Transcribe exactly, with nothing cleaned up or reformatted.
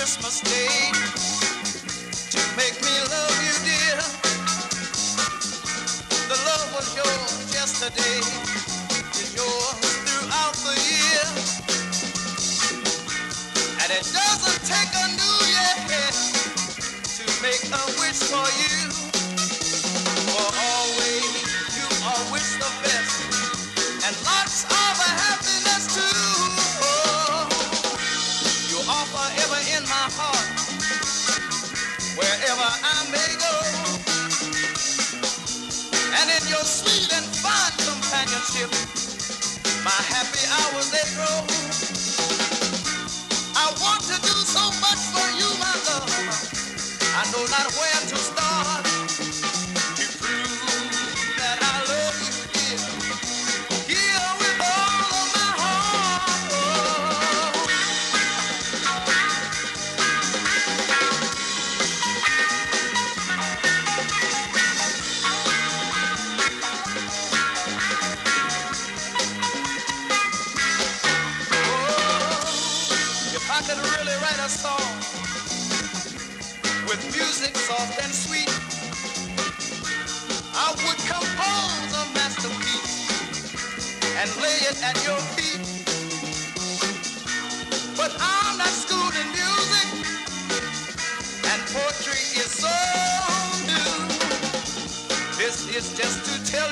Christmas Day to make me love you, dear. The love was yours yesterday, is yours throughout the year. And it doesn't take a new year to make a wish for you. For always you are wish the best, and lots of happiness too. Oh, you are forever in my heart, wherever I may go. And in your sweet and fine companionship, my happy hours they grow. I want to do so much for you, my love. I know not where to start to prove that I love you, dear. Here with all of my heart. Oh. If I could really write a song with music soft and sweet, I would compose a masterpiece and lay it at your feet. But I'm not schooled in music, and poetry is so new. This is just to tell